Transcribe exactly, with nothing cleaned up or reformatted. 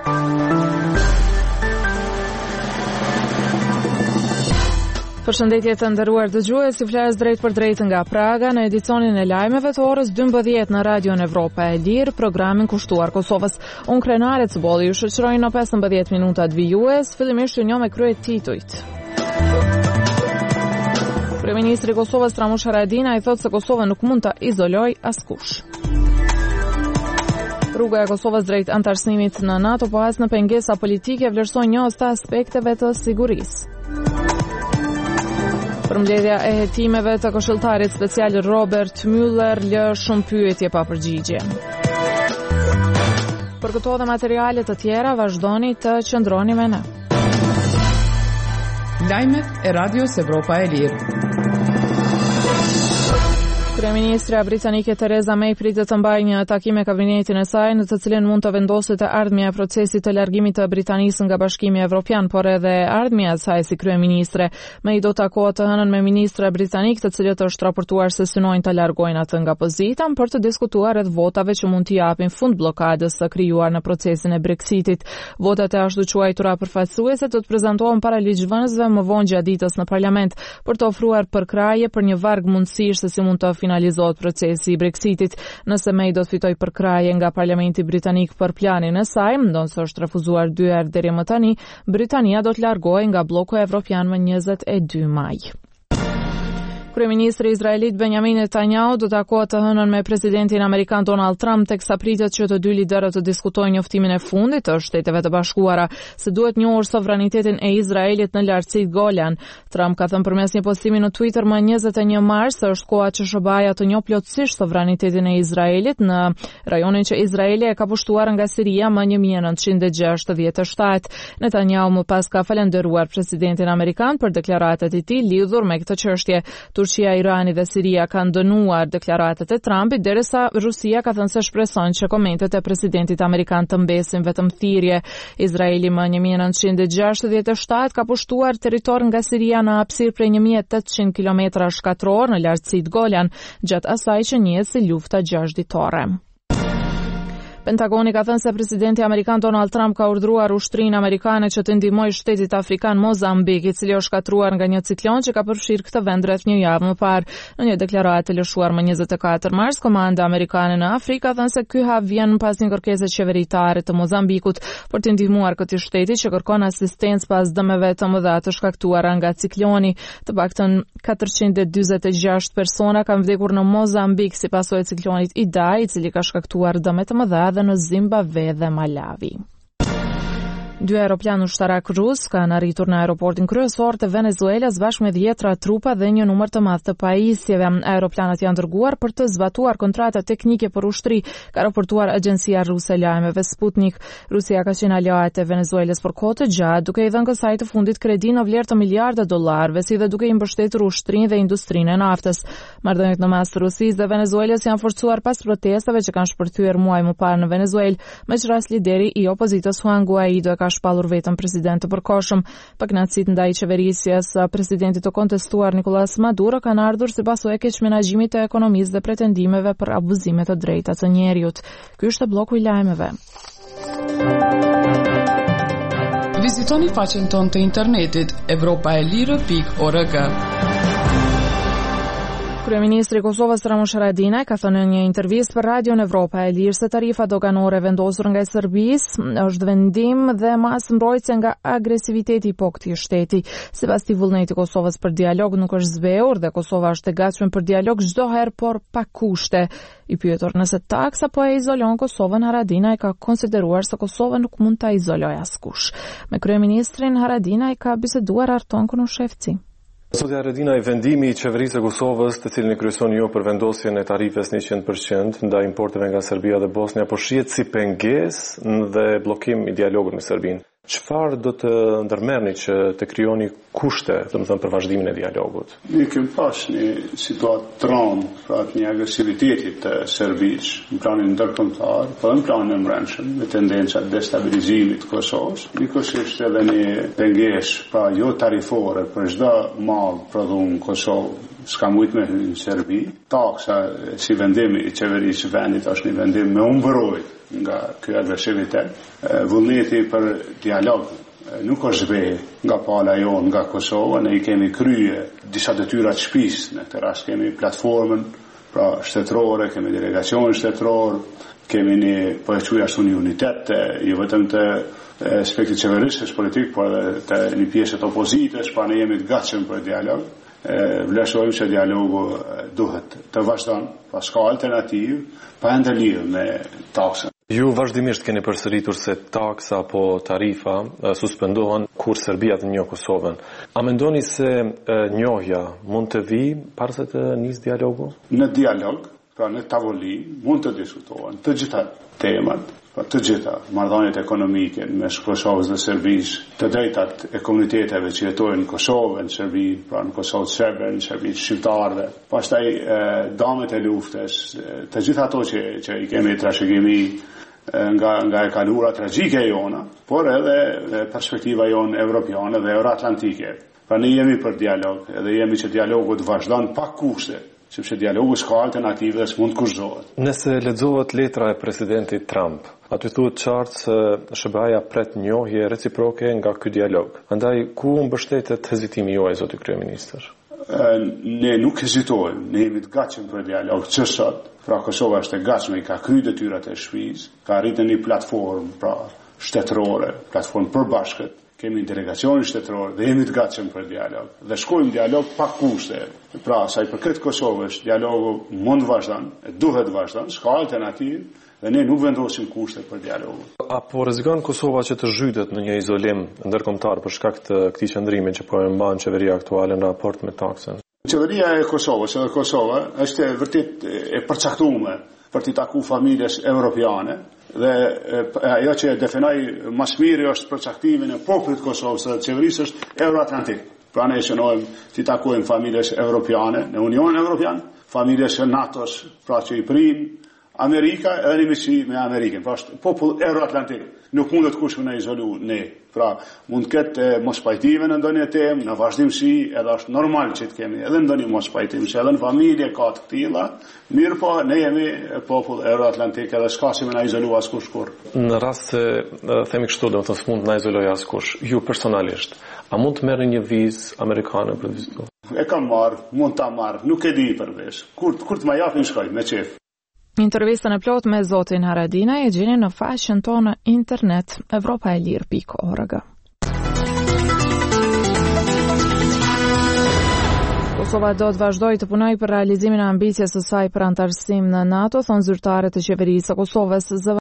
Përshëndetje të nderuar dëgjues, si flas drejt për drejt nga Praga në edicionin e lajmeve të orës dymbëdhjetë në Radion Evropa e Lirë, programin kushtuar Kosovës. Unë Krenare Cbolli ju shoqëroj në pesëmbëdhjetë minutat vijues, fillimisht ju njoh me kryet titujt. Kryeministri i Kosovës Ramush Haradinaj thotë se Kosova nuk mund ta izoloj askush. Rruga e Kosovës drejt antarësimit në NATO po as në pengesa politike vlerëson një të aspekteve të sigurisë. Përmbledhja e hetimeve të këshilltarit special Robert Mueller lë shumë pyetje pa përgjigje. Për këto dhe materiale të tjera vazhdoni të qëndroni me ne. Lajmet e Radios Evropa e Lirë. Kryeministra britanike Theresa May pritet të mbajë një takim me kabinetin e saj në të cilin mund të vendoset të ardhmja e procesit të largimit të Britanisë nga Bashkimi Evropian, por edhe ardhmja e saj si kryeministre. May do takohet të hënën me ministra britanik, të cilët është raportuar se synojnë të largojnë atë nga pozita për të diskutuar rreth votave që mund t'i japin fund blokadës së krijuar në procesin e Brexitit. Votat e ashtu quajtura përfaqësuese do të prezantohen para ligjvënësve më vonë gjatë ditës në parlament për të ofruar përkraje për një varg mundësish se si mund të finalizohet procesi i Brexitit. Nëse May do të fitoj përkraje nga Parlamenti Britanik për planin e saj, ndonse është refuzuar dy herë deri më tani, Britania do të largohej nga bloku evropian më njëzet e dy maj. Kryeministri izraelit Benjamin Netanyahu do të takohet të hënën me presidentin amerikan Donald Trump, teksa pritet që të dy liderët të diskutojnë njoftimin e fundit të Shteteve të Bashkuara se duhet njohur sovranitetin e Izraelit në lartësitë Golan. Trump ka thënë përmes një postimi në Twitter më njëzet e një mars se është koha që S B A-ja të njohë plotësisht sovranitetin e Izraelit në rajonin që Izraeli e ka pushtuar nga Siria më një mijë e nëntëqind e gjashtëdhjetë e shtatë. Netanyahu më pas ka falendëruar presidentin amerikan për deklaratat e tij lidhur me këtë çështje. Turqia, Irani dhe Siria kanë dënuar deklaratat e Trumpit, derisa Rusia ka thënë se shpreson që komentet e presidentit amerikan të mbesin vetëm thirrje. Izraeli më një mijë e nëntëqind e gjashtëdhjetë e shtatë ka pushtuar territor nga Siria në hapësirë prej një mijë e tetëqind kilometra shkatror në lartësitë Golan, gjatë asaj që njihet si lufta gjashtëditore. Pentagoni ka thënë se presidenti amerikan Donald Trump ka urdhëruar ushtrinë amerikane që të ndihmojë shtetit afrikan Mozambik, i cili është shkatruar nga një ciklon që ka përfshirë këtë vend rreth një javë më parë. Në një deklaratë lëshuar më njëzet e katër mars, komanda amerikane në Afrikë ka thënë se ky hap vjen pas një kërkese qeveritare të Mozambikut për të ndihmuar këtij shteti që kërkon asistencë pas dëmeve të mëdha të shkaktuara nga cikloni. Të paktën katërqind e dyzet e gjashtë persona kanë vdekur në Mozambik si pasojë e ciklonit Idai, i cili ka shkaktuar dëme të mëdha dhe në Zimbabwe dhe Malawi. Dy aeroplan ushtarak rus kanë arritur në aeroportin kryesor të Venezuelas bashkë me dhjetra trupa dhe një numër të madh të pajisjeve. Aeroplanët janë dërguar për të zbatuar kontrata teknike për ushtri, ka raportuar agjencia ruse e lajmeve Sputnik. Rusia ka qenë aleate e Venezuelas për kohë të gjatë, duke i dhënë kësaj të fundit kredi në vlerë të miliardë dollarëve, si dhe duke i mbështetur ushtrinë dhe industrinë e naftës. Marrëdhëniet në mes të Rusisë dhe Venezuelas janë forcuar pas protestave që kanë shpërthyer muaj më parë në Venezuelë, me rast lideri i opozitës Juan Guaido ka shpallur vetëm president të përkohshëm. Pakënaqësitë ndaj qeverisjes së presidentit të kontestuar Nicolas Maduro kanë ardhur si pasojë e keq menaxhimit të ekonomisë dhe pretendimeve për abuzime të drejta të njerëzit. Ky është bloku i lajmeve. Vizitoni faqen tonë të internetit evropa e lirë pikë org. Kryeministri i Kosovës Ramush Haradinaj ka thënë në një intervistë për Radion Evropa e Lirë se tarifa doganore vendosur nga Serbisë është vendim dhe masë mbrojtëse nga agresiviteti i po këtij shteti. Sipas tij, vullneti i Kosovës për dialog nuk është zbehur dhe Kosova është e gatshme për dialog çdo herë, por pa kushte. I pyetur nëse taksa po e izolon Kosovën, Haradinaj ka konsideruar se Kosova nuk mund ta izolojë askush. Me kryeministrin Haradinaj ka biseduar Arton Kunushevci. Zotja Haradinaj, vendimi i qeverisë së Kosovës, të cilin e kryeson jo për vendosjen e tarifes njëqind përqind ndaj importeve nga Serbia dhe Bosnia, po shihet si pengesë dhe bllokim i dialogut me Serbinë. Çfarë do të ndërmerrni që të krijoni kushte, domethënë për vazhdimin e dialogut? Ne kemi pas një situatë tron, pra një agresiviteti të Serbisë në planin ndërkombëtar, po në planin e brendshëm, me tendenca destabilizimit të Kosovës. Nikosisht edhe një pengesë, pra jo tarifore për çdo mall prodhuar në Kosovë, s'ka mujt me hyrë në Serbi. Taksa si vendim i qeverisë vendit është një vendim me umbrojt nga ky agresivitet. Vullneti për dialog nuk është zbe nga pala jonë nga Kosova, ne i kemi krye disa detyra të shtëpisë, në këtë rast kemi platformën pra shtetërore, kemi delegacion shtetëror, kemi një po e quaj ashtu një unitet, jo vetëm të aspektit qeverisës politik, por edhe të një pjesë të opozitës, pra ne jemi të gatshëm për dialog. Vlerësojmë se dialogu duhet të vazhdon, pa s'ka alternativë, pa ndërlidhje me taksën. Ju vazhdimisht keni përsëritur se taksa apo tarifa suspendohen kur Serbia të njohë Kosovën. A mendoni se njohja mund të vijë para se të nisë dialogu? Në dialog, pra në tavolinë, mund të diskutohen të gjitha temat, pra të gjitha marrëdhëniet ekonomike mes Kosovës dhe Serbisë, të drejtat e komuniteteve që jetojnë në Kosovë, në Serbi, pra në Kosovë të serbe, në Serbi të shqiptarëve, pastaj damet e luftës, të gjitha ato që, që i kemi trashëgimi nga nga e kalura tragjike jona, por edhe perspektiva jonë evropiane dhe euroatlantike. Pra ne jemi për dialog, edhe jemi që dialogu të vazhdon pa kushte, sepse dialogu s'ka alternativë dhe s'mund kushtohet. Nëse lexohet letra e presidentit Trump, aty thuhet qartë se S B A-ja pret njohje reciproke nga ky dialog. Andaj ku mbështetet hezitimi juaj, zoti kryeministër? Ne nuk hezitojmë, ne jemi të gatshëm për dialog që sot. Pra Kosova është e gatshme, ka kryer detyrat e shtëpisë, ka arritur një platformë pra shtetërore, platformë përbashkët. Kemi delegacion shtetëror dhe jemi të gatshëm për dialog. Dhe shkojmë dialog pa kushte. Pra sa i përket Kosovës, dialogu mund të vazhdon, duhet të vazhdon, s'ka alternativë dhe ne nuk vendosim kushte për dialogun. Apo rrezikon Kosova që të zhytet në një izolim ndërkombëtar për shkak të këtij qëndrimi që po e mban qeveria aktuale në raport me taksën? Qeveria e Kosovës, edhe Kosova, është vërtet e përcaktuar për të taku familjes evropiane dhe ajo që e definoj më së miri është përcaktimin e popullit të Kosovës dhe qeverisë është euroatlantik. Pra ne shënojmë të takojmë familjes evropiane në Unionin Evropian, familjes e NATO-s, pra që i prim Amerika edhe një miqësi me Amerikën. Pra është popull euroatlantik. Nuk mundet kush me izolu ne. Pra mund të ketë mos pajtime në ndonjë temë, në vazhdimsi, edhe është normal që të kemi edhe ndonjë mos pajtim, që edhe në familje ka të tilla, mirë po ne jemi popull euroatlantik edhe s'ka si me na izolu askush kur. Në rast se themi kështu, do të thonë s'mund na izoloj askush, ju personalisht, a mund të merrni një vizë amerikane për të vizituar? E kam marr, mund ta marr, nuk e di përveç. Kur kur të më japin shkoj me çef. Intervistën e plot me zotin Haradinaj e gjeni në faqen tonë internet evropaelir pikë org. Kosova do të vazhdojë të punojë për realizimin e ambicjes së saj për antarësim në NATO, thonë zyrtarët e qeverisë së Kosovës.